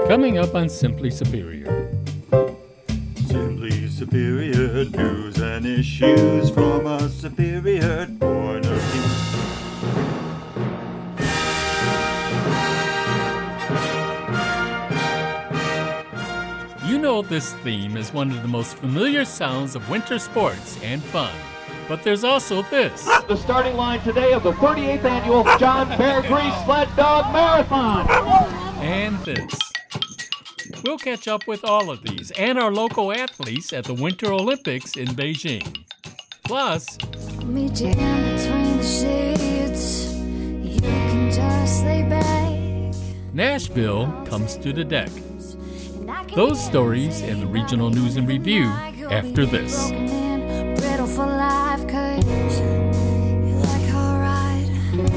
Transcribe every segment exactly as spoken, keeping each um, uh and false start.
Coming up on Simply Superior. Simply Superior news and issues from a superior point of view. You know this theme is one of the most familiar sounds of winter sports and fun. But there's also this. The starting line today of the thirty-eighth annual John Bear Grease Sled Dog Marathon. And this. We'll catch up with all of these and our local athletes at the Winter Olympics in Beijing. Plus, meet you in between the sheets. You can just lay back. Nashville comes to the deck. Those stories and the regional news and review after this. For life, 'cause you like all right.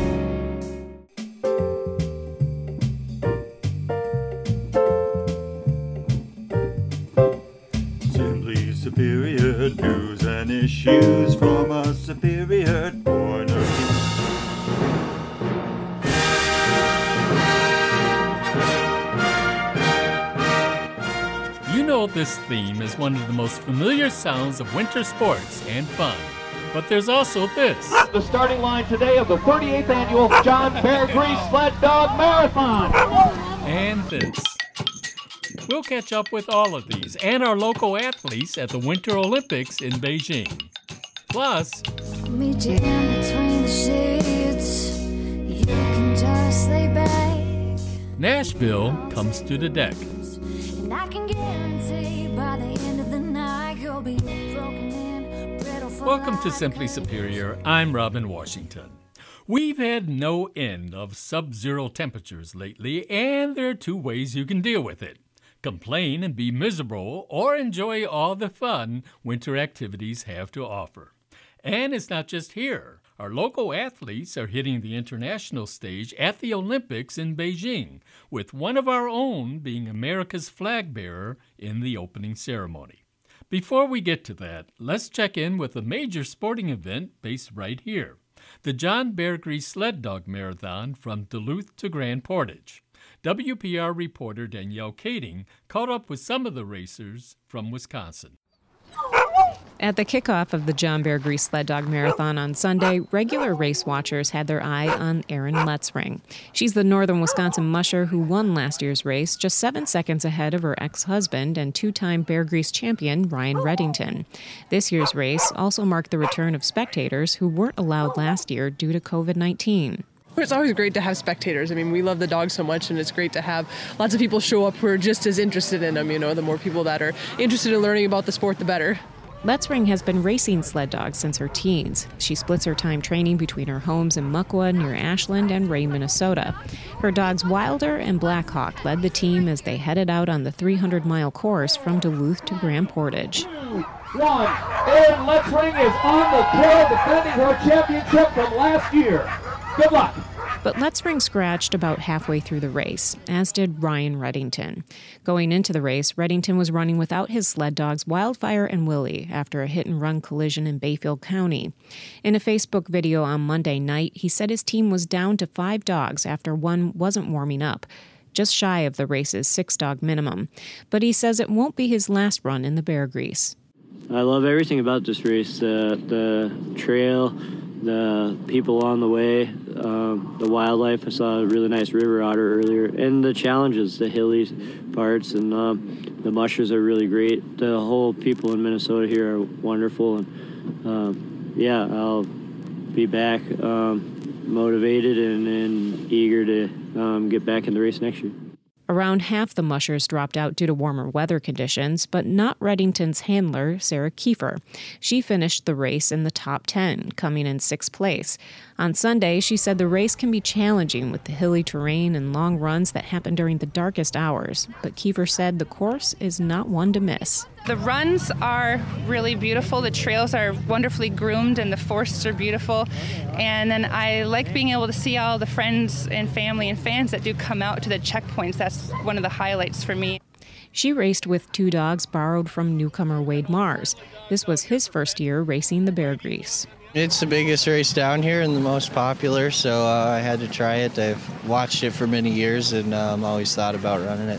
Simply Superior news and issues from a superior point of view. You know this theme is one of the most familiar sounds of winter sports and fun. But there's also this. The starting line today of the thirty-eighth annual John Bear Grease Sled Dog Marathon. And this. We'll catch up with all of these and our local athletes at the Winter Olympics in Beijing. Plus, meet you in between the sheets. You can just lay back. Nashville comes to the deck. And I can guarantee by the end of the night you'll be broken in, brittle for Welcome to life. Simply Superior. I'm Robin Washington. We've had no end of sub-zero temperatures lately, and there are two ways you can deal with it. Complain and be miserable, or enjoy all the fun winter activities have to offer. And it's not just here. Our local athletes are hitting the international stage at the Olympics in Beijing, with one of our own being America's flag bearer in the opening ceremony. Before we get to that, let's check in with a major sporting event based right here, the John Bear Grease Sled Dog Marathon from Duluth to Grand Portage. W P R reporter Danielle Kading caught up with some of the racers from Wisconsin. At the kickoff of the John Bear Grease Sled Dog Marathon on Sunday, regular race watchers had their eye on Erin Letzring. She's the Northern Wisconsin musher who won last year's race, just seven seconds ahead of her ex-husband and two-time Bear Grease champion Ryan Reddington. This year's race also marked the return of spectators who weren't allowed last year due to covid nineteen. It's always great to have spectators. I mean, we love the dogs so much, and it's great to have lots of people show up who are just as interested in them. You know, the more people that are interested in learning about the sport, the better. Letzring has been racing sled dogs since her teens. She splits her time training between her homes in Muckwa near Ashland and Ray, Minnesota. Her dogs Wilder and Blackhawk led the team as they headed out on the three hundred mile course from Duluth to Grand Portage. One, Erin Letzring is on the trail defending her championship from last year. Good luck. But Letzring scratched about halfway through the race, as did Ryan Reddington. Going into the race, Reddington was running without his sled dogs Wildfire and Willie after a hit-and-run collision in Bayfield County. In a Facebook video on Monday night, he said his team was down to five dogs after one wasn't warming up, just shy of the race's six-dog minimum. But he says it won't be his last run in the Bear Grease. I love everything about this race, the, the trail, the people on the way, um, the wildlife. I saw a really nice river otter earlier, and the challenges, the hilly parts, and um, the mushers are really great. The whole people in Minnesota here are wonderful, and um, yeah, I'll be back um, motivated and, and eager to um, get back in the race next year. Around half the mushers dropped out due to warmer weather conditions, but not Reddington's handler, Sarah Kiefer. She finished the race in the top ten, coming in sixth place. On Sunday, she said the race can be challenging with the hilly terrain and long runs that happen during the darkest hours, but Kiefer said the course is not one to miss. The runs are really beautiful, the trails are wonderfully groomed, and the forests are beautiful. And then I like being able to see all the friends and family and fans that do come out to the checkpoints. That's one of the highlights for me. She raced with two dogs borrowed from newcomer Wade Mars. This was his first year racing the Bear Grease. It's the biggest race down here and the most popular, so uh, I had to try it. I've watched it for many years and um, always thought about running it.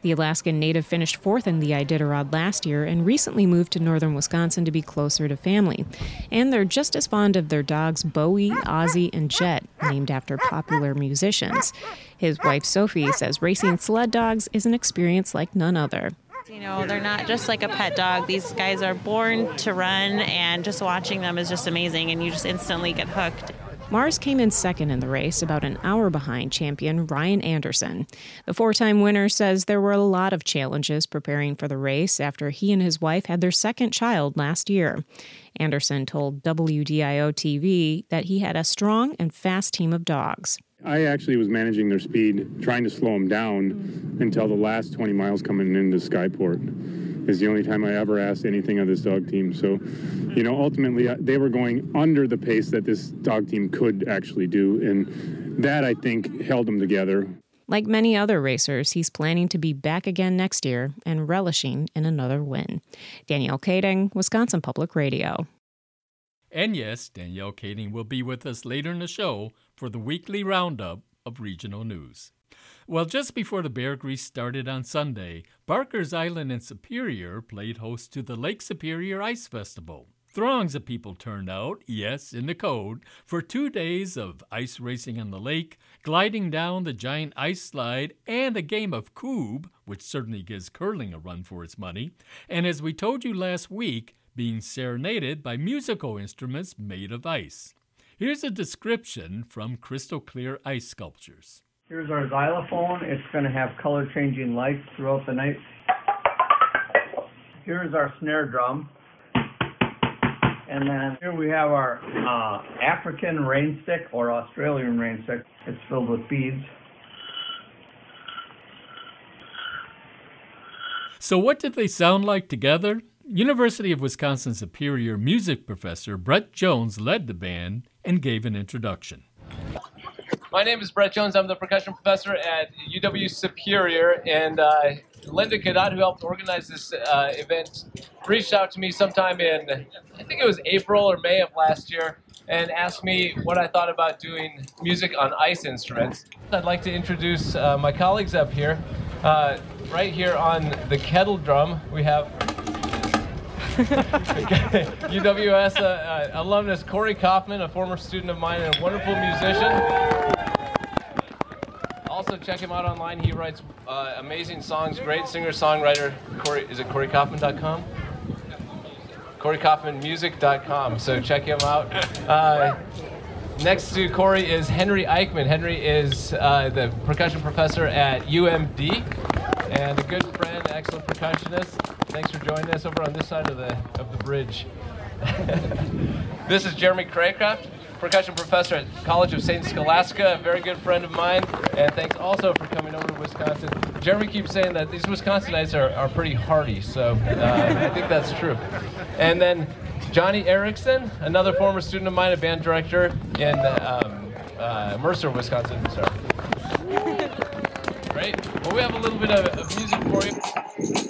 The Alaskan native finished fourth in the Iditarod last year and recently moved to northern Wisconsin to be closer to family. And they're just as fond of their dogs Bowie, Ozzy, and Jet, named after popular musicians. His wife Sophie says racing sled dogs is an experience like none other. You know, they're not just like a pet dog. These guys are born to run, and just watching them is just amazing, and you just instantly get hooked. Mars came in second in the race, about an hour behind champion Ryan Anderson. The four-time winner says there were a lot of challenges preparing for the race after he and his wife had their second child last year. Anderson told W D I O T V that he had a strong and fast team of dogs. I actually was managing their speed, trying to slow them down until the last twenty miles coming into Skyport. Is the only time I ever asked anything of this dog team. So, you know, ultimately they were going under the pace that this dog team could actually do, and that, I think, held them together. Like many other racers, he's planning to be back again next year and relishing in another win. Danielle Kading, Wisconsin Public Radio. And yes, Danielle Kading will be with us later in the show for the weekly roundup of regional news. Well, just before the Bear Grease started on Sunday, Barker's Island in Superior played host to the Lake Superior Ice Festival. Throngs of people turned out, yes, in the code, for two days of ice racing on the lake, gliding down the giant ice slide, and a game of coob, which certainly gives curling a run for its money, and as we told you last week, being serenaded by musical instruments made of ice. Here's a description from Crystal Clear Ice Sculptures. Here's our xylophone. It's going to have color-changing lights throughout the night. Here's our snare drum. And then here we have our uh, African rain stick or Australian rain stick. It's filled with beads. So what did they sound like together? University of Wisconsin Superior music professor Brett Jones led the band and gave an introduction. My name is Brett Jones. I'm the percussion professor at U W Superior, and uh, Linda Cadot, who helped organize this uh, event, reached out to me sometime in, I think it was April or May of last year, and asked me what I thought about doing music on ice instruments. I'd like to introduce uh, my colleagues up here. Uh, right here on the kettle drum, we have U W S uh, uh, alumnus Corey Kaufman, a former student of mine and a wonderful musician. Also, check him out online. He writes uh, amazing songs, great singer-songwriter. Corey, is it Corey Kaufman dot com? Corey Kaufman Music dot com, so check him out. Uh, next to Corey is Henry Eichman. Henry is uh, the percussion professor at U M D and a good friend, excellent percussionist. Thanks for joining us over on this side of the of the bridge. This is Jeremy Craycraft, percussion professor at College of Saint Scholastica, a very good friend of mine, and thanks also for coming over to Wisconsin. Jeremy keeps saying that these Wisconsinites are, are pretty hardy, so uh, I think that's true. And then Johnny Erickson, another former student of mine, a band director in um, uh, Mercer, Wisconsin. Sorry. Great. Well, we have a little bit of, of music for you.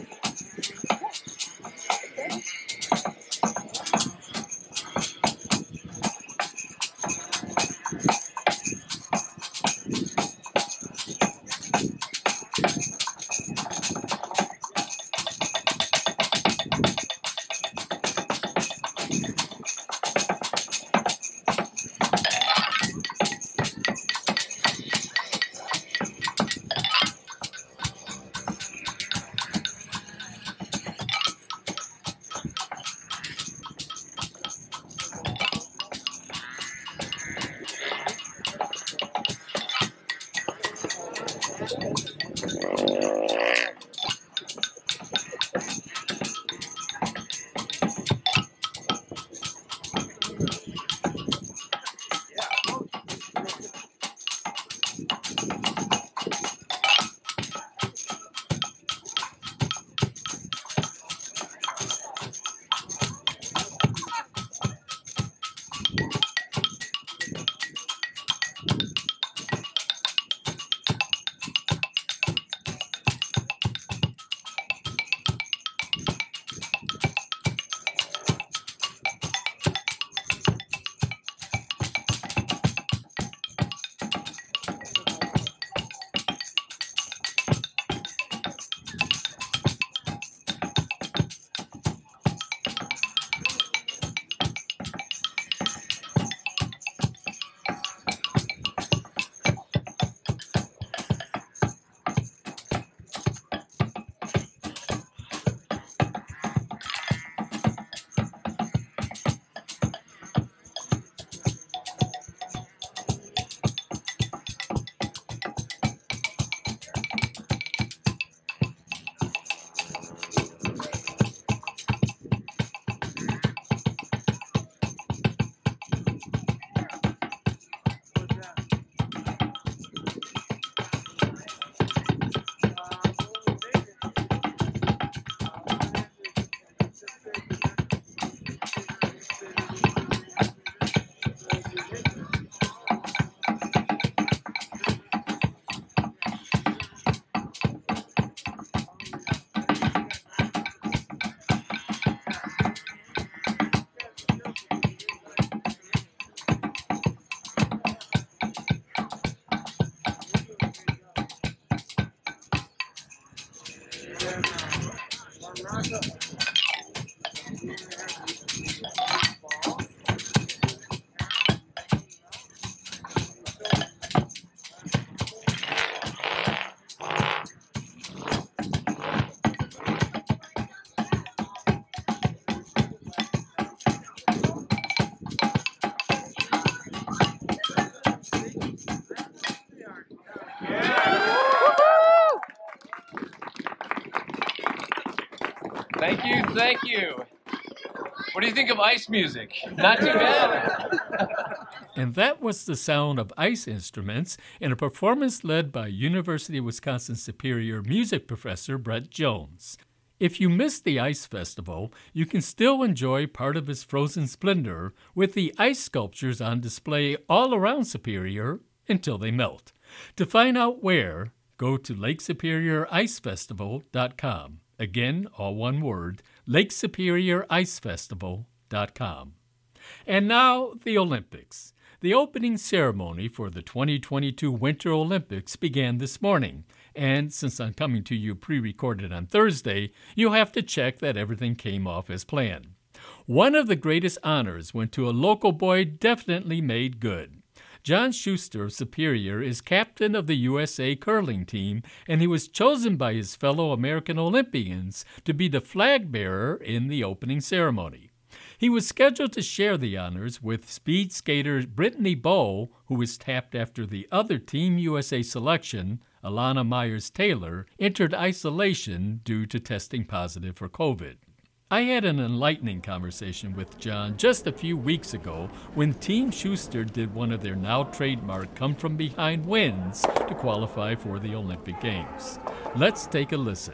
Thank you, thank you. What do you think of ice music? Not too bad. And that was the sound of ice instruments in a performance led by University of Wisconsin Superior music professor Brett Jones. If you missed the Ice Festival, you can still enjoy part of its frozen splendor with the ice sculptures on display all around Superior until they melt. To find out where, go to lake superior ice festival dot com. Again, all one word, lake superior ice festival dot com. And now, the Olympics. The opening ceremony for the twenty twenty-two Winter Olympics began this morning, and since I'm coming to you pre-recorded on Thursday, you'll have to check that everything came off as planned. One of the greatest honors went to a local boy definitely made good. John Schuster of Superior is captain of the U S A curling team, and he was chosen by his fellow American Olympians to be the flag bearer in the opening ceremony. He was scheduled to share the honors with speed skater Brittany Bowe, who was tapped after the other Team U S A selection, Alana Myers-Taylor, entered isolation due to testing positive for COVID. I had an enlightening conversation with John just a few weeks ago when Team Schuster did one of their now trademark come-from-behind wins to qualify for the Olympic Games. Let's take a listen.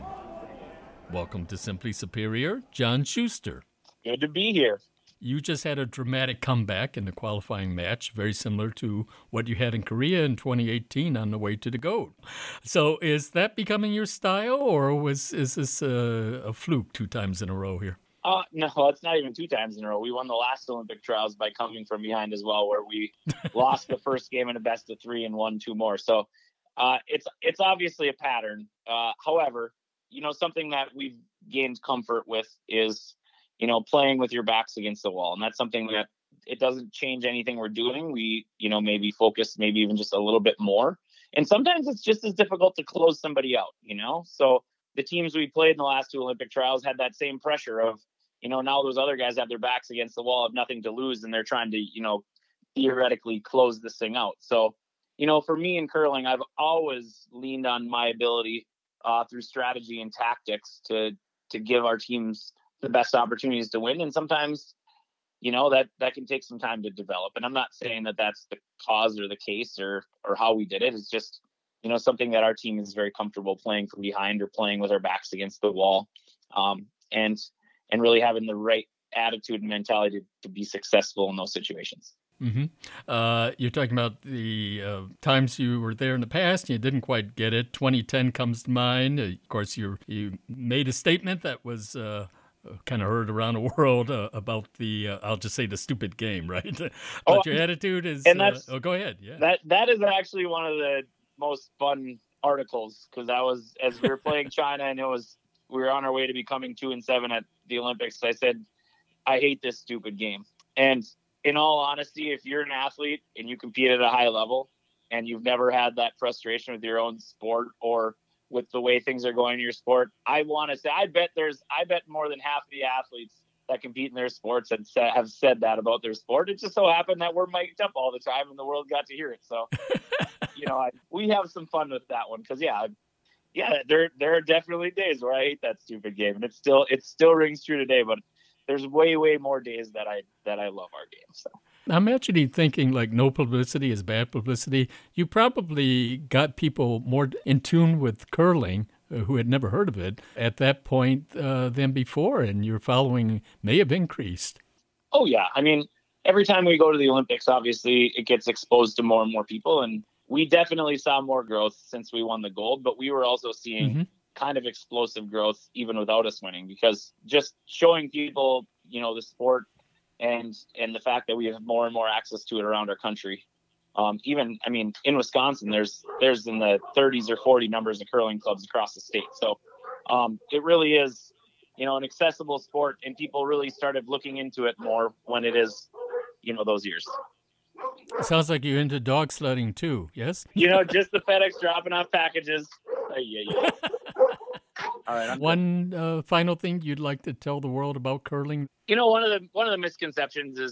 Welcome to Simply Superior, John Schuster. Good to be here. You just had a dramatic comeback in the qualifying match, very similar to what you had in Korea in twenty eighteen on the way to the GOAT. So is that becoming your style, or was is this a, a fluke two times in a row here? Uh, no, it's not even two times in a row. We won the last Olympic trials by coming from behind as well, where we lost the first game in a best of three and won two more. So uh, it's it's obviously a pattern. Uh, however, you know, something that we've gained comfort with is, you know, playing with your backs against the wall. And that's something that it doesn't change anything we're doing. We, you know, maybe focus maybe even just a little bit more. And sometimes it's just as difficult to close somebody out, you know? So the teams we played in the last two Olympic trials had that same pressure of, you know, now those other guys have their backs against the wall, have nothing to lose, and they're trying to, you know, theoretically close this thing out. So, you know, for me in curling, I've always leaned on my ability uh, through strategy and tactics to to give our teams the best opportunities to win. And sometimes, you know, that, that can take some time to develop. And I'm not saying that that's the cause or the case or, or how we did it. It's just, you know, something that our team is very comfortable playing from behind or playing with our backs against the wall. Um, and, and really having the right attitude and mentality to, to be successful in those situations. Mm-hmm. Uh, you're talking about the uh, times you were there in the past and you didn't quite get it. twenty ten comes to mind. Uh, of course, you you made a statement that was uh, kind of heard around the world uh, about the, uh, I'll just say the stupid game, right? But oh, your attitude is, and that's, uh, oh, go ahead. Yeah. That That is actually one of the most fun articles, because that was, as we were playing China and it was, we were on our way to becoming two and seven at the Olympics. I said, I hate this stupid game. And in all honesty, if you're an athlete and you compete at a high level and you've never had that frustration with your own sport or with the way things are going in your sport, I want to say, I bet there's, I bet more than half of the athletes that compete in their sports and have said that about their sport. It just so happened that we're mic'd up all the time and the world got to hear it. So, you know, I, we have some fun with that one. Cause yeah, yeah, there, there are definitely days where I hate that stupid game, and it still, it still rings true today, but there's way, way more days that I, that I love our game. So I'm actually thinking like no publicity is bad publicity. You probably got people more in tune with curling uh, who had never heard of it at that point uh, than before, and your following may have increased. Oh yeah. I mean, every time we go to the Olympics, obviously it gets exposed to more and more people, and we definitely saw more growth since we won the gold, but we were also seeing mm-hmm. kind of explosive growth even without us winning, because just showing people, you know, the sport and and the fact that we have more and more access to it around our country. Um, even, I mean, in Wisconsin, there's there's in the thirties or forty numbers of curling clubs across the state. So um, it really is, you know, an accessible sport, and people really started looking into it more when it is, you know, those years. It sounds like you're into dog sledding too, yes? You know, just the FedEx dropping off packages. Uh, yeah, yeah. All right. I'm one uh, final thing you'd like to tell the world about curling? You know, one of the one of the misconceptions is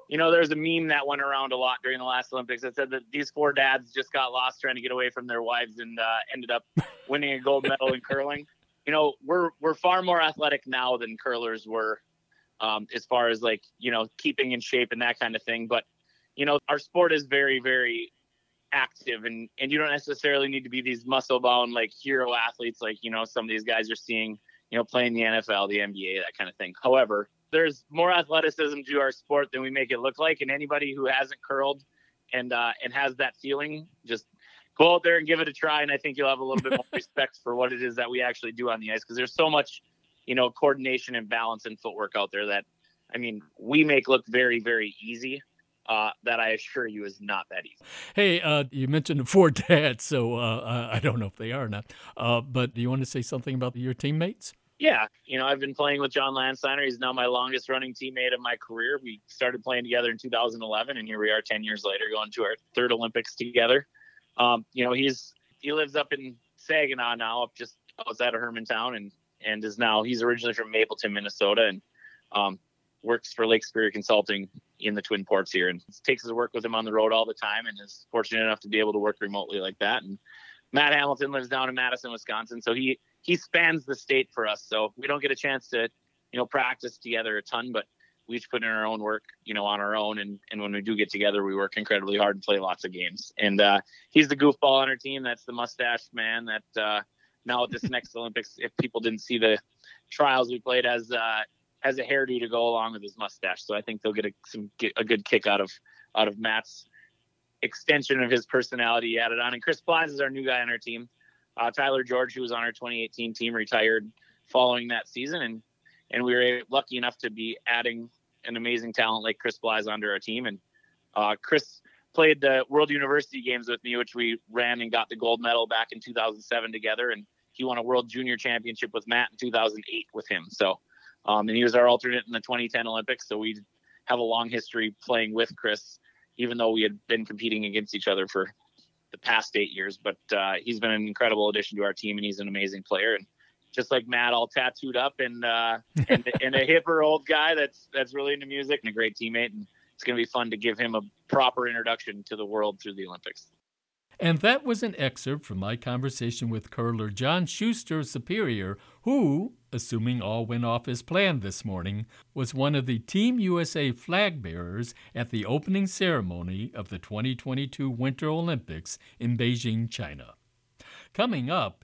you know, there's a meme that went around a lot during the last Olympics that said that these four dads just got lost trying to get away from their wives and uh, ended up winning a gold medal in curling. You know, we're we're far more athletic now than curlers were, um, as far as like, you know, keeping in shape and that kind of thing. But, you know, our sport is very, very active, and, and you don't necessarily need to be these muscle bound, like hero athletes, like, you know, some of these guys are seeing, you know, playing the N F L, the N B A, that kind of thing. However, there's more athleticism to our sport than we make it look like. And anybody who hasn't curled and, uh, and has that feeling, just go out there and give it a try. And I think you'll have a little bit more respect for what it is that we actually do on the ice. Cause there's so much, you know, coordination and balance and footwork out there that, I mean, we make look very, very easy. Uh, that I assure you is not that easy. Hey, uh, you mentioned the four dads, so uh, I don't know if they are or not. Uh, but do you want to say something about your teammates? Yeah, you know, I've been playing with John Landsteiner. He's now my longest running teammate of my career. We started playing together in two thousand eleven, and here we are ten years later going to our third Olympics together. Um, you know, he's he lives up in Saginaw now, up just outside of Hermantown, and and is now, he's originally from Mapleton, Minnesota, and um, works for Lake Superior Consulting in the Twin Ports here, and takes his work with him on the road all the time, and is fortunate enough to be able to work remotely like that. And Matt Hamilton lives down in Madison, Wisconsin, so he he spans the state for us. So we don't get a chance to, you know, practice together a ton, but we each put in our own work, you know, on our own. And, and when we do get together, we work incredibly hard and play lots of games. And uh, he's the goofball on our team. That's the mustached man that uh, now at this next Olympics, if people didn't see the trials, we played as uh, as a hairdo to go along with his mustache. So I think they'll get a, some get a good kick out of out of Matt's extension of his personality added on. And Chris Plines is our new guy on our team. Uh, Tyler George, who was on our twenty eighteen team, retired following that season, and and we were lucky enough to be adding an amazing talent like Chris Plines onto our team. And uh, Chris played the World University Games with me, which we ran and got the gold medal back in two thousand seven together, and he won a World Junior Championship with Matt in two thousand eight with him. So, um, and he was our alternate in the twenty ten Olympics, so we have a long history playing with Chris, even though we had been competing against each other for the past eight years, but uh, he's been an incredible addition to our team, and he's an amazing player. And just like Matt, all tattooed up and uh, and, and a hipper old guy that's that's really into music and a great teammate. And it's going to be fun to give him a proper introduction to the world through the Olympics. And that was an excerpt from my conversation with curler John Schuster Superior, who, assuming all went off as planned this morning, was one of the Team U S A flag bearers at the opening ceremony of the twenty twenty-two Winter Olympics in Beijing, China. Coming up,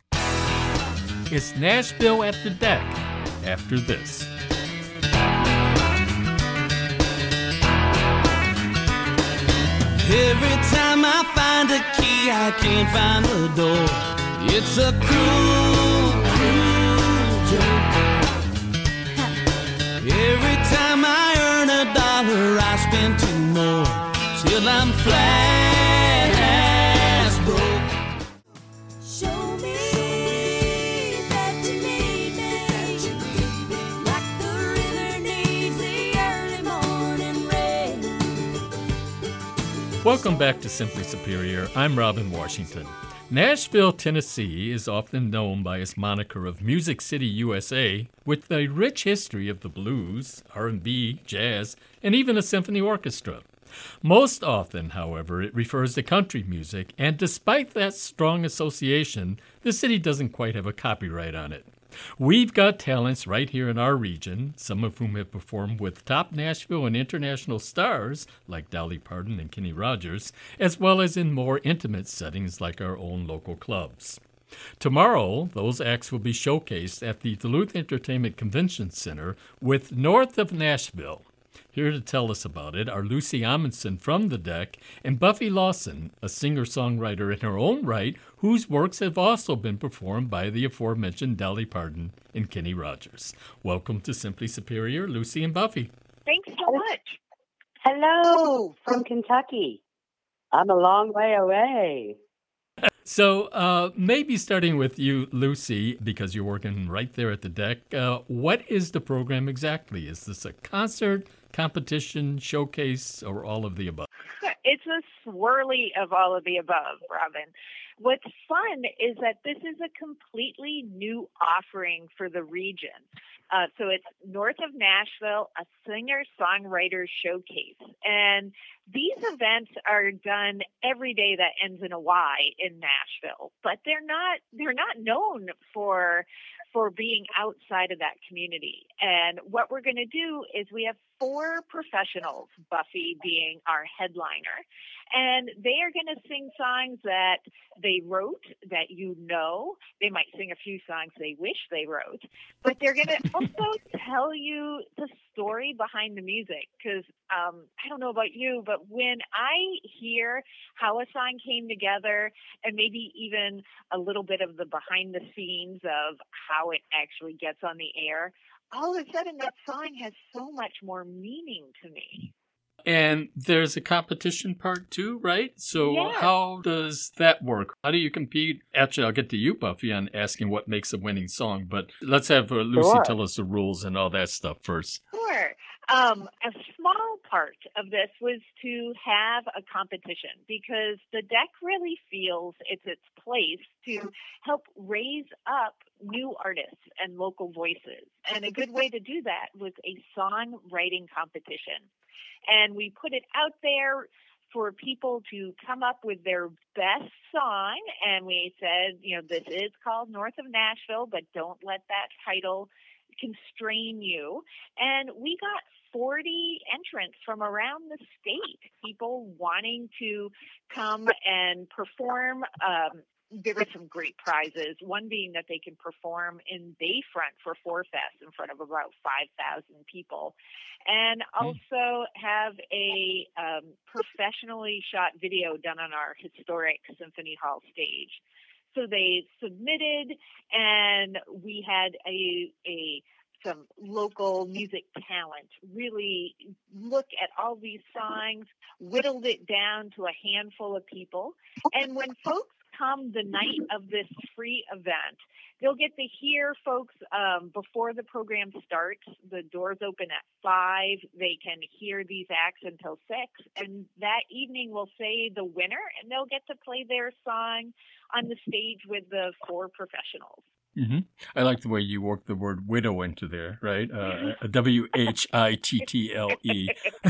it's Nashville at the Deck after this. Every time I find a key, I can't find the door. It's a cruel, cruel joke. Every time I earn a dollar, I spend two more, till I'm flat ass broke. Show me that you need me, like the river needs the early morning rain. Welcome back to Simply Superior. I'm Robin Washington. Nashville, Tennessee is often known by its moniker of Music City, U S A, with a rich history of the blues, R and B, jazz, and even a symphony orchestra. Most often, however, it refers to country music, and despite that strong association, the city doesn't quite have a copyright on it. We've got talents right here in our region, some of whom have performed with top Nashville and international stars like Dolly Parton and Kenny Rogers, as well as in more intimate settings like our own local clubs. Tomorrow, those acts will be showcased at the Duluth Entertainment Convention Center with North of Nashville. Here to tell us about it are Lucy Amundsen from The Deck and Buffy Lawson, a singer-songwriter in her own right, whose works have also been performed by the aforementioned Dolly Parton and Kenny Rogers. Welcome to Simply Superior, Lucy and Buffy. Thanks so much. Hello from Kentucky. I'm a long way away. So uh, maybe starting with you, Lucy, because you're working right there at The Deck, uh, what is the program exactly? Is this a concert, competition, showcase, or all of the above? It's a swirly of all of the above, Robin. what's fun is that this is a completely new offering for the region. Uh, so it's North of Nashville, a singer-songwriter showcase. And these events are done every day that ends in a Y in Nashville, but they're not they're not known for for being outside of that community. And what we're going to do is we have four professionals, Buffy being our headliner, and they are going to sing songs that they wrote that you know. They might sing a few songs they wish they wrote, but they're going to also tell you the story behind the music. Because um, I don't know about you, but when I hear how a song came together and maybe even a little bit of the behind the scenes of how it actually gets on the air, all of a sudden that song has so much more meaning to me. And there's a competition part too, right? So Yes. how does that work? How do you compete? Actually, I'll get to you, Buffy, on asking what makes a winning song. But let's have uh, Lucy Sure. tell us the rules and all that stuff first. Sure. Um, a small part of this was to have a competition because the deck really feels it's its place to help raise up new artists and local voices. And a good way to do that was a songwriting competition. And we put it out there for people to come up with their best song. And we said, you know, this is called North of Nashville, but don't let that title constrain you. And we got forty entrants from around the state, people wanting to come and perform. Um, there were some great prizes, one being that they can perform in Bayfront for Four Fest in front of about five thousand people, and also have a um, professionally shot video done on our historic Symphony Hall stage. So they submitted, and we had a a some local music talent really look at all these songs, whittled it down to a handful of people. And when folks come the night of this free event, they'll get to hear folks um, before the program starts. The doors open at five. They can hear these acts until six. And that evening we'll say the winner, and they'll get to play their song on the stage with the four professionals. Mm-hmm. I like the way you work the word widow into there, right? Uh, W H I T T L E.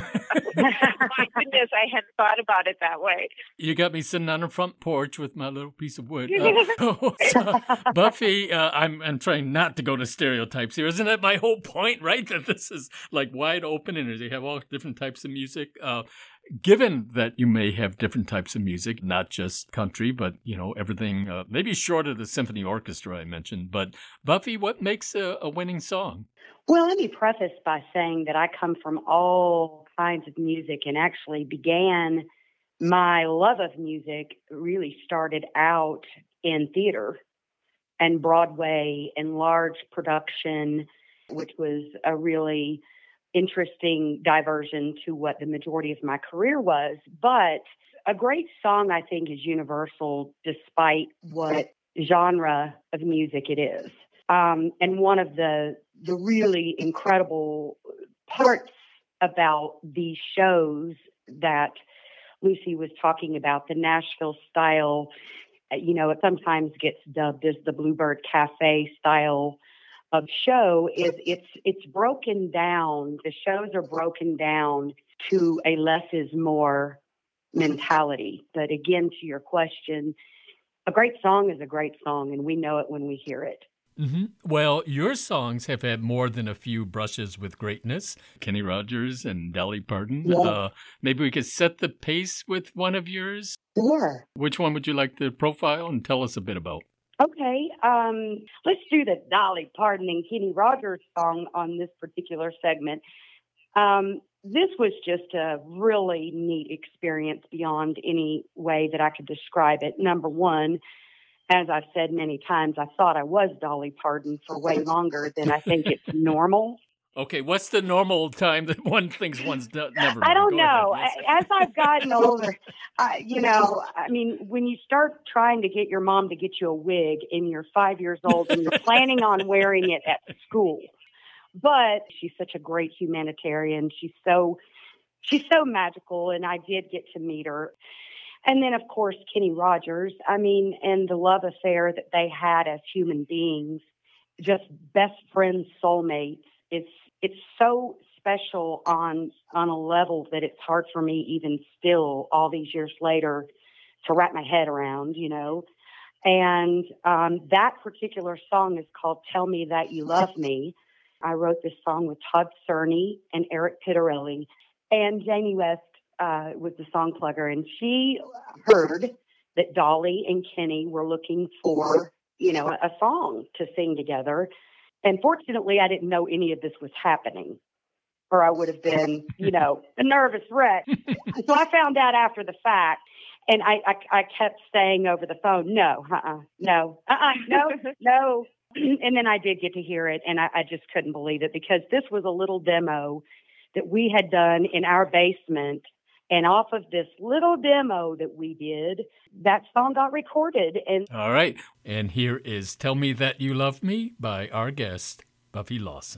My goodness, I hadn't thought about it that way. You got me sitting on the front porch with my little piece of wood. Uh, so, Buffy, uh, I'm I'm trying not to go to stereotypes here. Isn't that my whole point, right? That this is like wide open and they have all different types of music. Uh, Given that you may have different types of music, not just country, but, you know, everything, uh, maybe short of the symphony orchestra I mentioned. But, Buffy, what makes a, a winning song? Well, let me preface by saying that I come from all kinds of music and actually began my love of music really started out in theater and Broadway and large production, which was a really interesting diversion to what the majority of my career was. But a great song, I think, is universal despite what genre of music it is. Um, and one of the the really incredible parts about these shows that Lucy was talking about, the Nashville style, you know, it sometimes gets dubbed as the Bluebird Cafe style of show, is it's it's broken down. The shows are broken down to a less is more mentality. But again, to your question, a great song is a great song, and we know it when we hear it. Mm-hmm. Well, your songs have had more than a few brushes with greatness. Kenny Rogers and Dolly Parton. Yeah. Uh, maybe we could set the pace with one of yours. Sure. Which one would you like to profile and tell us a bit about? Okay, um, let's do the Dolly Parton and Kenny Rogers song on this particular segment. Um, this was just a really neat experience beyond any way that I could describe it. Number one, as I've said many times, I thought I was Dolly Parton for way longer than I think it's normal. Okay, what's the normal time that one thinks one's do- never? I don't Go know. ahead. As I've gotten older, I, you know, I mean, when you start trying to get your mom to get you a wig and you're five years old and you're planning on wearing it at school, but she's such a great humanitarian. She's so, she's so magical, and I did get to meet her. And then, of course, Kenny Rogers. I mean, and the love affair that they had as human beings, just best friends, soulmates. It's it's so special on on a level that it's hard for me even still all these years later to wrap my head around, you know. And um, that particular song is called Tell Me That You Love Me. I wrote this song with Todd Cerny and Eric Pittarelli, and Jamie West uh, was the song plugger, and she heard that Dolly and Kenny were looking for, you know, a song to sing together. And fortunately, I didn't know any of this was happening, or I would have been, you know, a nervous wreck. So I found out after the fact, and I, I, I kept saying over the phone, no, uh-uh, no, uh-uh, no, no. And then I did get to hear it, and I, I just couldn't believe it, because this was a little demo that we had done in our basement. And off of this little demo that we did, that song got recorded. And all right. And here is Tell Me That You Love Me by our guest, Buffy Lawson.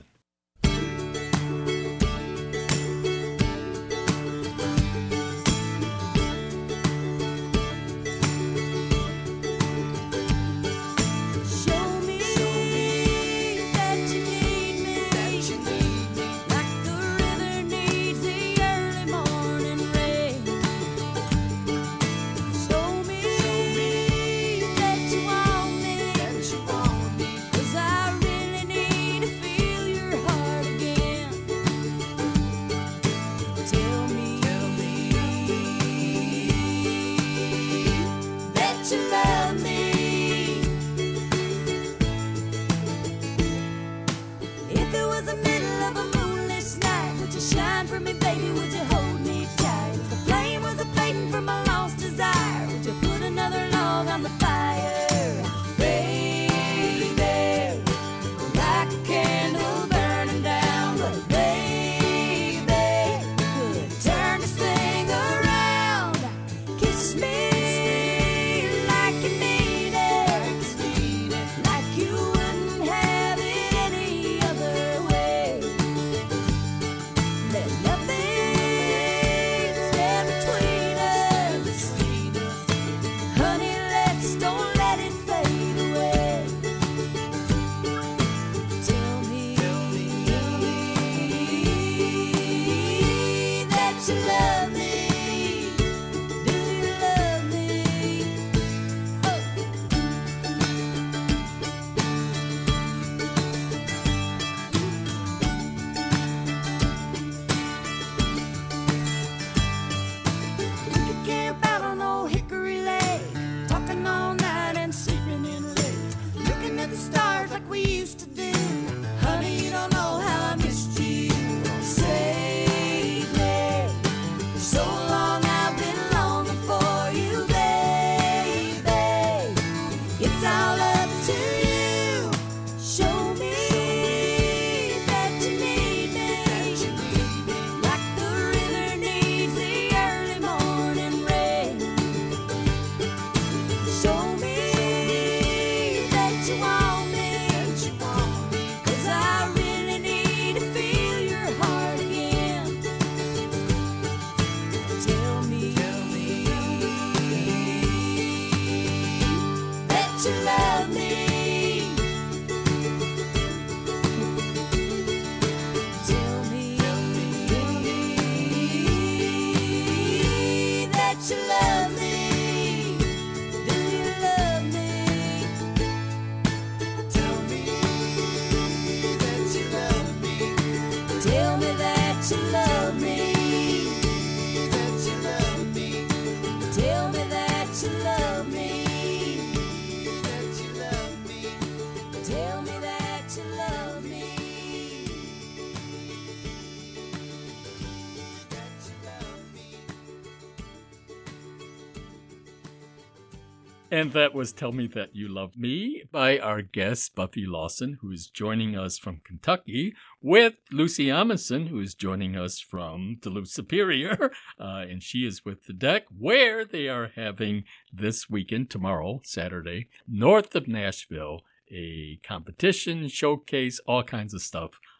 And that was Tell Me That You Love Me by our guest, Buffy Lawson, who is joining us from Kentucky, with Lucy Amundsen, who is joining us from Duluth Superior. Uh, and she is with The Deck, where they are having this weekend, tomorrow, Saturday, north of Nashville, a competition, showcase, all kinds of stuff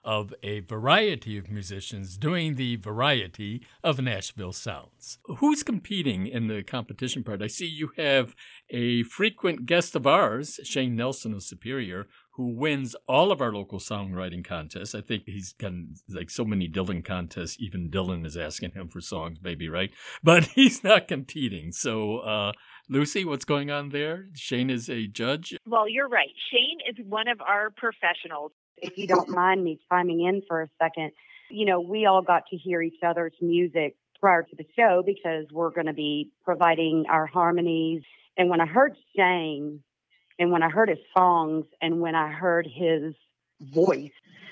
of a variety of musicians doing the variety of Nashville sounds. Who's competing in the competition part? I see you have a frequent guest of ours, Shane Nelson of Superior, who wins all of our local songwriting contests. I think he's done like so many Dylan contests, even Dylan is asking him for songs, maybe, right? But he's not competing. So, uh, Lucy, what's going on there? Shane is a judge? Well, you're right. Shane is one of our professionals. If you don't mind me chiming in for a second, you know, we all got to hear each other's music prior to the show because we're going to be providing our harmonies. And when I heard Shane, and when I heard his songs and when I heard his voice,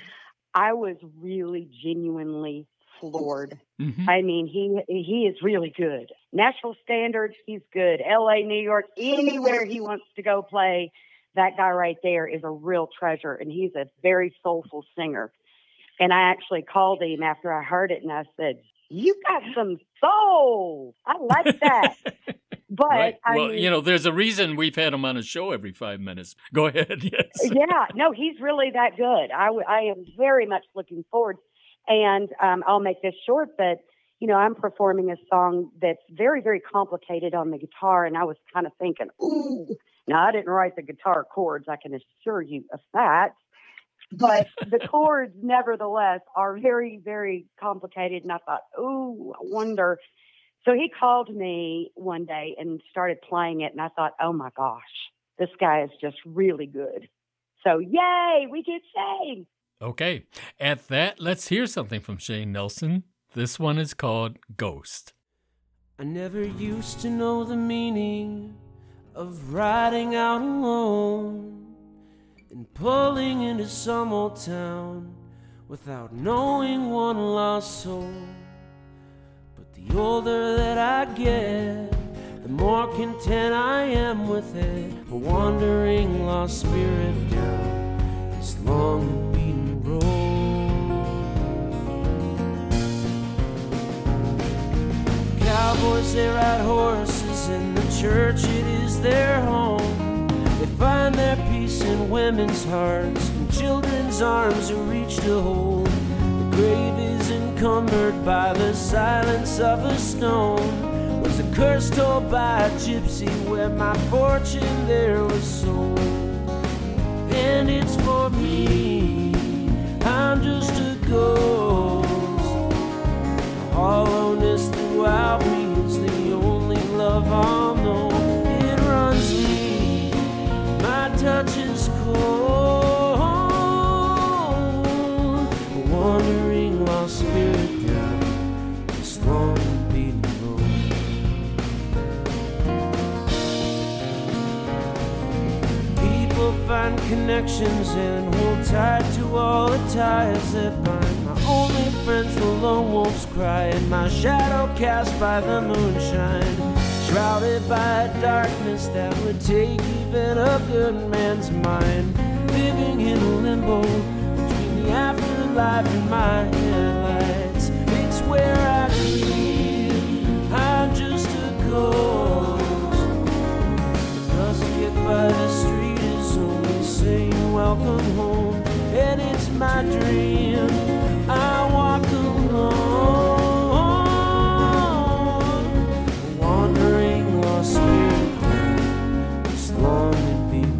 I was really genuinely floored. Mm-hmm. I mean, he he is really good. National standards, he's good. L A, New York, anywhere he wants to go play, that guy right there is a real treasure, and he's a very soulful singer. And I actually called him after I heard it, and I said, "You got some soul. I like that." But right. I well, mean, you know, there's a reason we've had him on a show every five minutes. Go ahead. Yes. Yeah. No, he's really that good. I, w- I am very much looking forward. And um, I'll make this short, but, you know, I'm performing a song that's very, very complicated on the guitar. And I was kind of thinking, ooh, now I didn't write the guitar chords. I can assure you of that. But the chords, nevertheless, are very, very complicated. And I thought, ooh, I wonder. So he called me one day and started playing it, and I thought, oh, my gosh, this guy is just really good. So, yay, we get Shane. Okay. At that, let's hear something from Shane Nelson. This one is called Ghost. I never used to know the meaning of riding out alone and pulling into some old town without knowing one lost soul. The older that I get, the more content I am with it. A wandering lost spirit down this long and beaten road. Cowboys, they ride horses, in the church it is their home. They find their peace in women's hearts and children's arms are reach to hold. The grave is encumbered by the silence of a stone. Was a curse told by a gypsy where my fortune there was sold. And it's for me, I'm just a ghost. The hollowness throughout me is the only love I'll know. It runs me, my touch is cold. A wandering lost spirit down this long and beaten road. People find connections and hold tight to all the ties that bind. My only friends, the lone wolf's cry, and my shadow cast by the moonshine, shrouded by a darkness that would take even a good man's mind. Living in a limbo between the afterlife and my headlights. It's where I grieve, I'm just a ghost. The dust hit by the street is only saying welcome home. And it's my dream, I walk alone. A wandering lost spirit down this long and beaten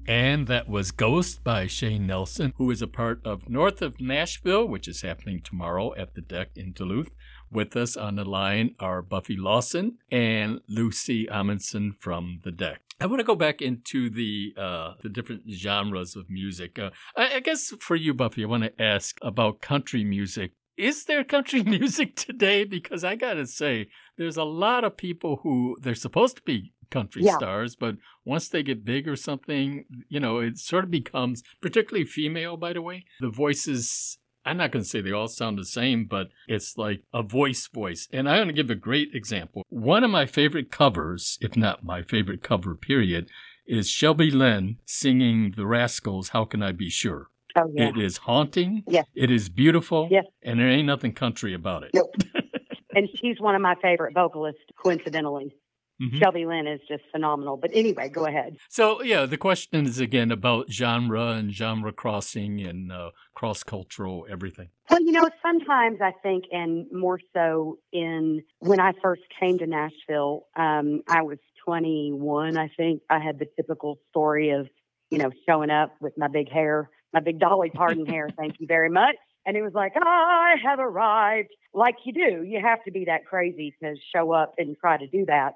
And that was Ghost by Shane Nelson, who is a part of North of Nashville, which is happening tomorrow at the Deck in Duluth. With us on the line are Buffy Lawson and Lucy Amundsen from the Deck. I want to go back into the uh, the different genres of music. Uh, I, I guess for you, Buffy, I want to ask about country music. Is there country music today? Because I got to say, there's a lot of people who, they're supposed to be country Yeah. stars, but once they get big or something, you know, it sort of becomes, particularly female, by the way, the voices, I'm not going to say they all sound the same, but it's like a voice voice. And I'm going to give a great example. One of my favorite covers, if not my favorite cover, period, is Shelby Lynn singing The Rascals' How Can I Be Sure? Oh, yeah. It is haunting. Yes. It is beautiful. Yes. And there ain't nothing country about it. Nope. And she's one of my favorite vocalists, coincidentally. Mhm. Shelby Lynn is just phenomenal. But anyway, go ahead. So, yeah, the question is again about genre and genre crossing and uh, cross-cultural everything. Well, you know, sometimes I think, and more so in when I first came to Nashville, um, I was twenty-one, I think. I had the typical story of, you know, showing up with my big hair, my big Dolly Parton hair, thank you very much. And it was like, I have arrived. Like you do. You have to be that crazy to show up and try to do that.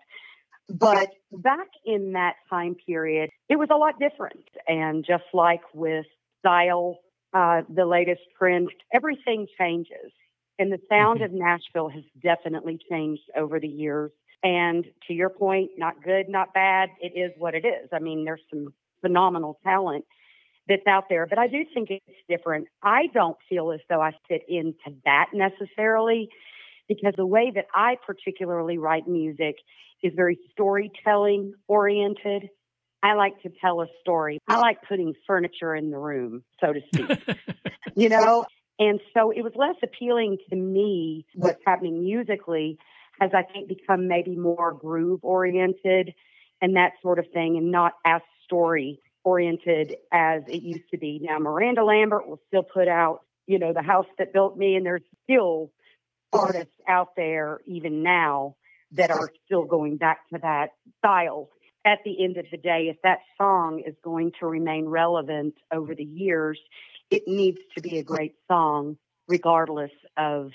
But back in that time period, it was a lot different. And just like with style, uh, the latest trend, everything changes. And the sound of Nashville has definitely changed over the years. And to your point, not good, not bad. It is what it is. I mean, there's some phenomenal talent that's out there, but I do think it's different. I don't feel as though I fit into that necessarily, because the way that I particularly write music is very storytelling oriented. I like to tell a story. I like putting furniture in the room, so to speak, you know? And so it was less appealing to me. What's happening musically has, I think, become maybe more groove oriented and that sort of thing, and not as story oriented as it used to be. Now, Miranda Lambert will still put out, you know, The House That Built Me, and there's still artists out there even now that are still going back to that style. At the end of the day, if that song is going to remain relevant over the years, it needs to be a great song, regardless of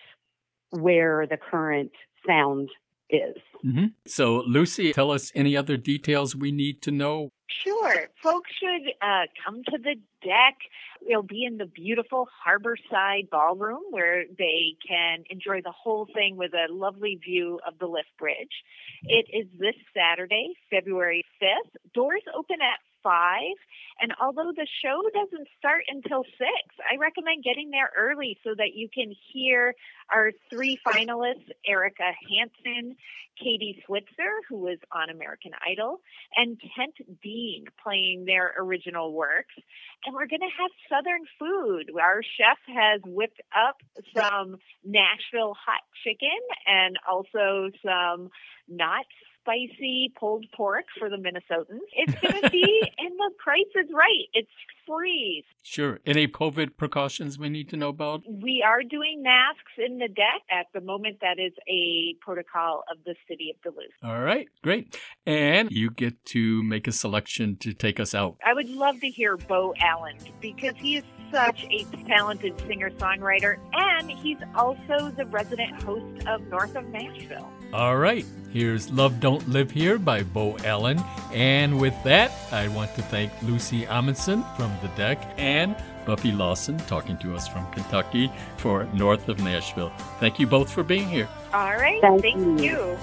where the current sound is. Mm-hmm. So, Lucy, tell us any other details we need to know. Sure. Folks should uh, come to the Deck. It'll be in the beautiful Harborside Ballroom, where they can enjoy the whole thing with a lovely view of the lift bridge. It is this Saturday, February fifth. Doors open at five, and although the show doesn't start until six, I recommend getting there early so that you can hear our three finalists, Erica Hansen, Katie Switzer, who was on American Idol, and Kent Dean playing their original works. And we're going to have Southern food. Our chef has whipped up some Nashville hot chicken and also some not spicy pulled pork for the Minnesotans. It's going to be, and the price is right. It's free. Sure. Any COVID precautions we need to know about? We are doing masks in the Deck. At the moment, that is a protocol of the city of Duluth. All right, great. And you get to make a selection to take us out. I would love to hear Bo Allen, because he is such a talented singer-songwriter, and he's also the resident host of North of Nashville. All right, here's Love Don't Live Here by Bo Allen. And with that, I want to thank Lucy Amundsen from the Deck and Buffy Lawson, talking to us from Kentucky, for North of Nashville. Thank you both for being here. All right, Thank thank, you. you.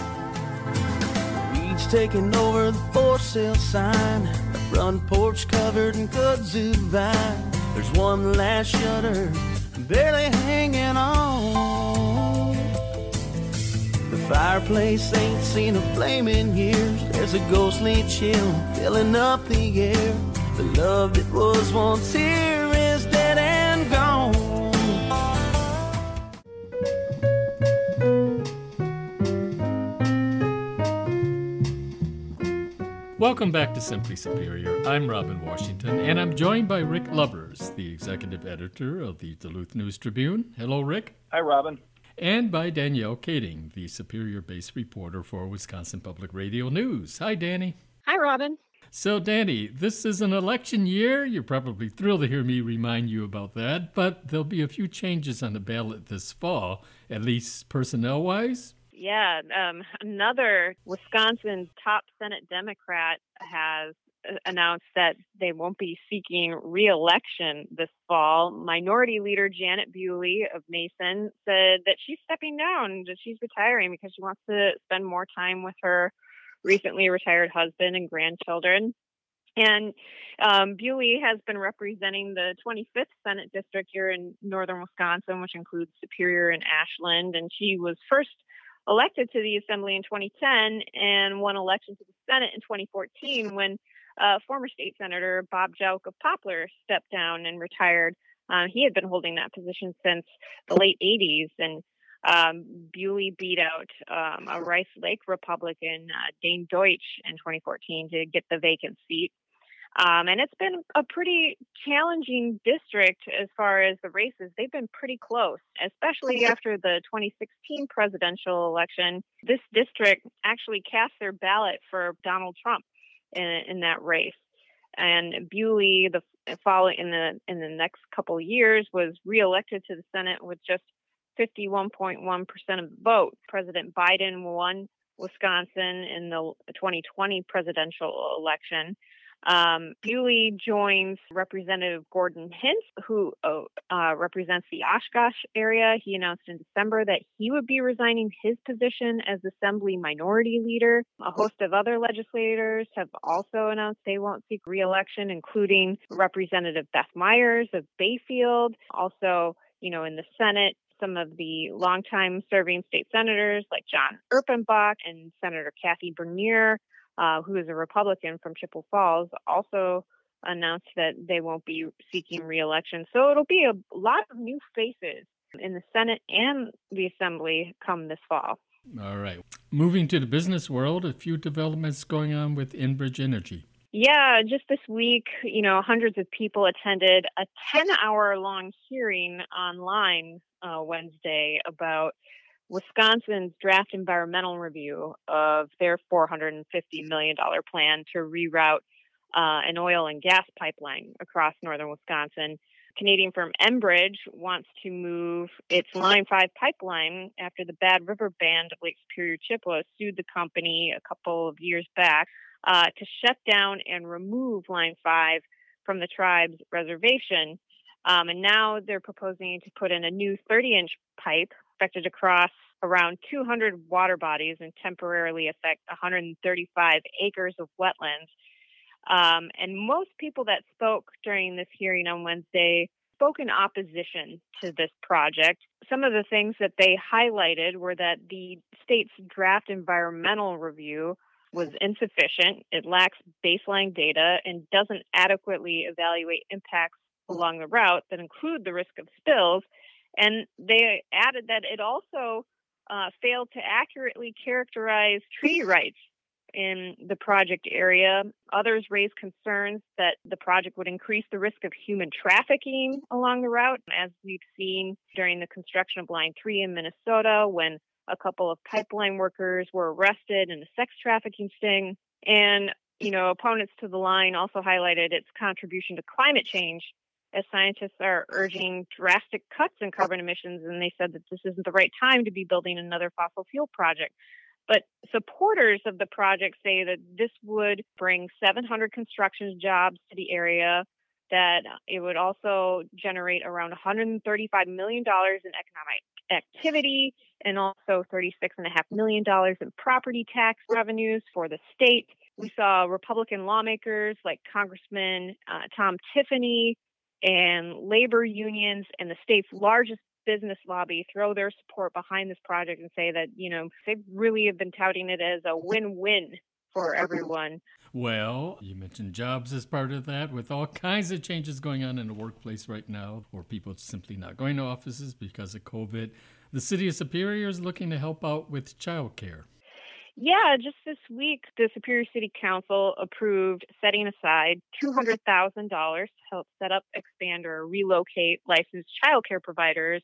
Weeds taking over the for sale sign, the front porch covered in kudzu vine. There's one last shutter barely hanging on. The fireplace ain't seen a flame in years. There's a ghostly chill filling up the air. The love that was once here is dead and gone. Welcome back to Simply Superior. I'm Robin Washington, and I'm joined by Rick Lubbers, the executive editor of the Duluth News-Tribune. Hello, Rick. Hi, Robin. And by Danielle Kading, the Superior-based reporter for Wisconsin Public Radio News. Hi, Danny. Hi, Robin. So, Danny, this is an election year. You're probably thrilled to hear me remind you about that, but there'll be a few changes on the ballot this fall, at least personnel-wise. Yeah, um, another Wisconsin top Senate Democrat has announced that they won't be seeking re-election this fall. Minority Leader Janet Bewley of Mason said that she's stepping down, that she's retiring because she wants to spend more time with her recently retired husband and grandchildren. And um, Bewley has been representing the twenty-fifth Senate District here in northern Wisconsin, which includes Superior and Ashland. And she was first elected to the Assembly in twenty ten and won election to the Senate in twenty fourteen when uh, former state senator Bob Jauch of Poplar stepped down and retired. Uh, he had been holding that position since the late eighties, and um, Bewley beat out um, a Rice Lake Republican, uh, Dane Deutsch, in twenty fourteen to get the vacant seat. Um, and it's been a pretty challenging district as far as the races. They've been pretty close, especially after the twenty sixteen presidential election. This district actually cast their ballot for Donald Trump in, in that race. And Bewley, the following in the in the next couple of years, was reelected to the Senate with just fifty-one point one percent of the vote. President Biden won Wisconsin in the twenty twenty presidential election. Um, Bewley joins Representative Gordon Hintz, who uh, represents the Oshkosh area. He announced in December that he would be resigning his position as Assembly Minority Leader. A host of other legislators have also announced they won't seek re-election, including Representative Beth Myers of Bayfield. Also, you know, in the Senate, some of the longtime serving state senators like John Erpenbach and Senator Kathy Bernier, Uh, who is a Republican from Chippewa Falls, also announced that they won't be seeking re-election. So it'll be a lot of new faces in the Senate and the Assembly come this fall. All right. Moving to the business world, a few developments going on with Enbridge Energy. Yeah, just this week, you know, hundreds of people attended a ten-hour-long hearing online uh, Wednesday about Wisconsin's draft environmental review of their four hundred fifty million dollars plan to reroute uh, an oil and gas pipeline across northern Wisconsin. Canadian firm Enbridge wants to move its Line five pipeline after the Bad River Band of Lake Superior Chippewa sued the company a couple of years back uh, to shut down and remove Line five from the tribe's reservation. Um, and now they're proposing to put in a new thirty-inch pipe expected to cross around two hundred water bodies and temporarily affect one hundred thirty-five acres of wetlands. Um, and most people that spoke during this hearing on Wednesday spoke in opposition to this project. Some of the things that they highlighted were that the state's draft environmental review was insufficient, it lacks baseline data, and doesn't adequately evaluate impacts along the route that include the risk of spills. And they added that it also uh, failed to accurately characterize treaty rights in the project area. Others raised concerns that the project would increase the risk of human trafficking along the route, as we've seen during the construction of Line three in Minnesota, when a couple of pipeline workers were arrested in a sex trafficking sting. And, you know, opponents to the line also highlighted its contribution to climate change, as scientists are urging drastic cuts in carbon emissions, and they said that this isn't the right time to be building another fossil fuel project. But supporters of the project say that this would bring seven hundred construction jobs to the area, that it would also generate around one hundred thirty-five million dollars in economic activity and also thirty-six point five million dollars in property tax revenues for the state. We saw Republican lawmakers like Congressman uh, Tom Tiffany and labor unions and the state's largest business lobby throw their support behind this project and say that, you know, they really have been touting it as a win-win for everyone. Well, you mentioned jobs as part of that, with all kinds of changes going on in the workplace right now, or people simply not going to offices because of COVID. The city of Superior is looking to help out with childcare. Yeah, just this week, the Superior City Council approved setting aside two hundred thousand dollars to help set up, expand, or relocate licensed childcare providers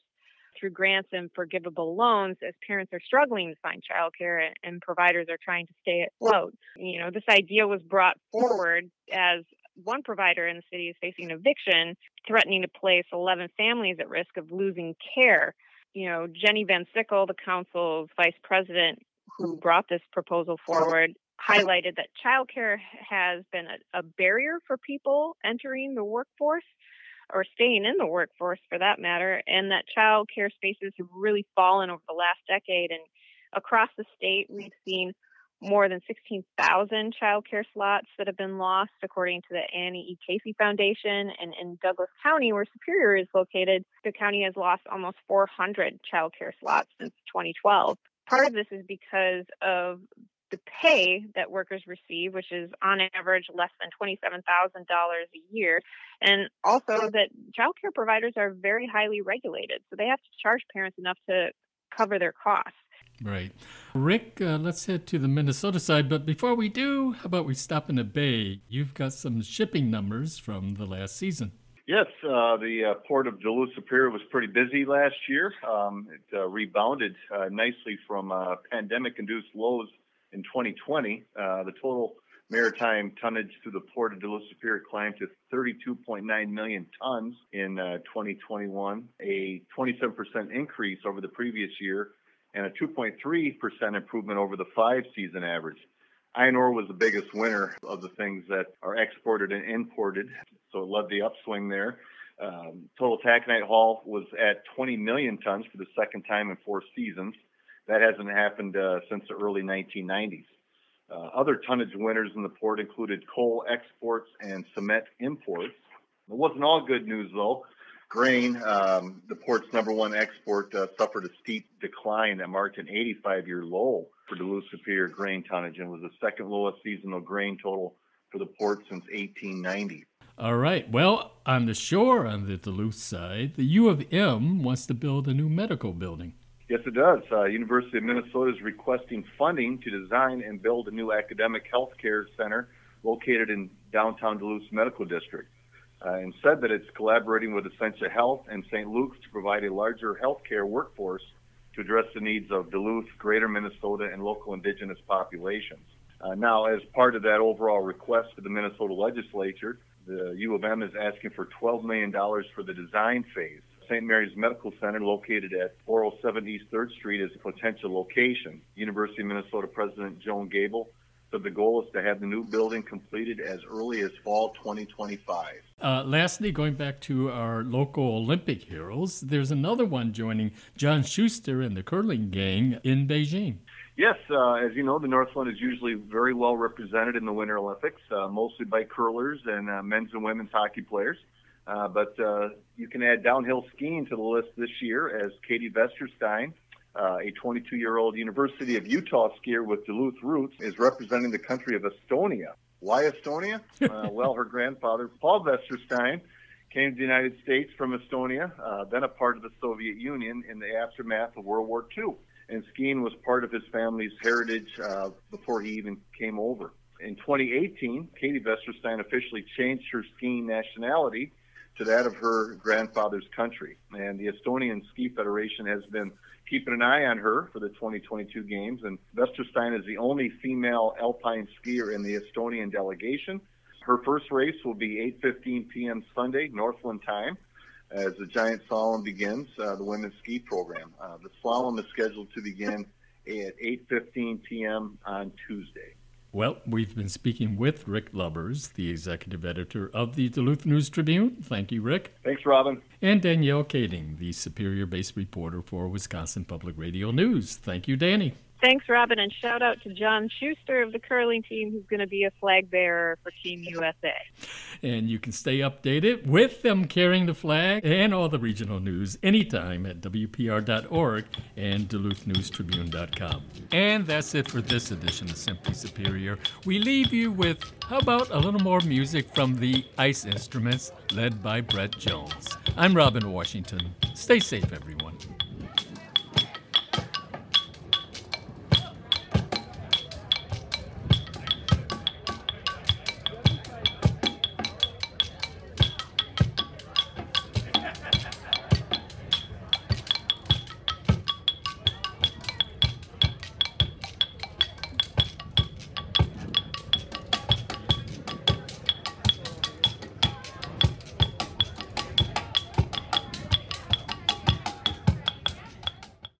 through grants and forgivable loans as parents are struggling to find childcare and providers are trying to stay afloat. You know, this idea was brought forward as one provider in the city is facing eviction, threatening to place eleven families at risk of losing care. You know, Jenny Van Sickle, the council's vice president who brought this proposal forward, highlighted that childcare has been a, a barrier for people entering the workforce or staying in the workforce for that matter, and that child care spaces have really fallen over the last decade. And across the state, we've seen more than sixteen thousand child care slots that have been lost, according to the Annie E. Casey Foundation. And in Douglas County, where Superior is located, the county has lost almost four hundred child care slots since twenty twelve. Part of this is because of the pay that workers receive, which is on average less than twenty-seven thousand dollars a year, and also that child care providers are very highly regulated, so they have to charge parents enough to cover their costs. Right. Rick, uh, let's head to the Minnesota side, but before we do, how about we stop in the Bay? You've got some shipping numbers from the last season. Yes, uh, the uh, port of Duluth Superior was pretty busy last year. Um, it uh, rebounded uh, nicely from uh, pandemic-induced lows in twenty twenty. Uh, the total maritime tonnage through the port of Duluth Superior climbed to thirty-two point nine million tons in uh, twenty twenty-one, a twenty-seven percent increase over the previous year, and a two point three percent improvement over the five-season average. Iron ore was the biggest winner of the things that are exported and imported, so it led the upswing there. Um, total taconite haul was at twenty million tons for the second time in four seasons. That hasn't happened uh, since the early nineteen nineties. Uh, other tonnage winners in the port included coal exports and cement imports. It wasn't all good news, though. Grain, um, the port's number one export, uh, suffered a steep decline that marked an eighty-five-year low for Duluth Superior grain tonnage and was the second lowest seasonal grain total for the port since eighteen ninety. All right. Well, on the shore on the Duluth side, the U of M wants to build a new medical building. Yes, it does. Uh, University of Minnesota is requesting funding to design and build a new academic healthcare center located in downtown Duluth's medical district, uh, and said that it's collaborating with Essentia Health and Saint Luke's to provide a larger healthcare workforce to address the needs of Duluth, Greater Minnesota, and local indigenous populations. Uh, now, as part of that overall request to the Minnesota legislature, the U of M is asking for twelve million dollars for the design phase. Saint Mary's Medical Center, located at four oh seven East third Street, is a potential location. University of Minnesota President Joan Gable said the goal is to have the new building completed as early as fall twenty twenty-five. Uh, lastly, going back to our local Olympic heroes, there's another one joining John Schuster and the curling gang in Beijing. Yes, uh, as you know, the Northland is usually very well represented in the Winter Olympics, uh, mostly by curlers and uh, men's and women's hockey players. Uh, but uh, you can add downhill skiing to the list this year as Katie Vesterstein, uh, a twenty-two-year-old University of Utah skier with Duluth roots, is representing the country of Estonia. Why Estonia? uh, well, her grandfather, Paul Vesterstein, came to the United States from Estonia, uh, then a part of the Soviet Union in the aftermath of World War Two. And skiing was part of his family's heritage uh, before he even came over. In twenty eighteen, Katie Vesterstein officially changed her skiing nationality to that of her grandfather's country. And the Estonian Ski Federation has been keeping an eye on her for the twenty twenty-two games. And Vesterstein is the only female alpine skier in the Estonian delegation. Her first race will be eight fifteen p.m. Sunday, Northland time, as the giant slalom begins, uh, the women's ski program. Uh, the slalom is scheduled to begin at eight fifteen p.m. on Tuesday. Well, we've been speaking with Rick Lubbers, the executive editor of the Duluth News-Tribune. Thank you, Rick. Thanks, Robin. And Danielle Kading, the Superior-based reporter for Wisconsin Public Radio News. Thank you, Danny. Thanks, Robin, and shout out to John Schuster of the curling team, who's going to be a flag bearer for Team U S A. And you can stay updated with them carrying the flag and all the regional news anytime at W P R dot org and Duluth News Tribune dot com. And that's it for this edition of Simply Superior. We leave you with, how about a little more music from the Ice Instruments, led by Brett Jones. I'm Robin Washington. Stay safe, everyone.